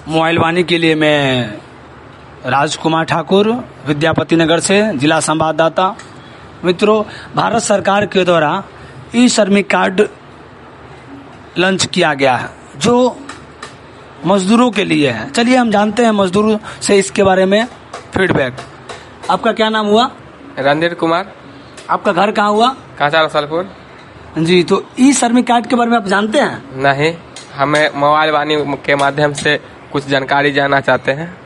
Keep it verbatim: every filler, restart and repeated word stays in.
Mobile वाणी के लिए मैं राजकुमार ठाकुर विद्यापति नगर से जिला संवाददाता। मित्रों, भारत सरकार के द्वारा ई श्रमिक कार्ड लॉन्च किया गया है जो मजदूरों के लिए है। चलिए हम जानते हैं मजदूरों से इसके बारे में फीडबैक। आपका क्या नाम हुआ? रणधीर कुमार। आपका घर कहाँ हुआ? कांचा रसलपुर। जी, तो ई श्रमिक कार्ड के बारे में आप जानते हैं? नहीं, हमें मोबाइल वाणी के माध्यम से कुछ जानकारी जानना चाहते हैं।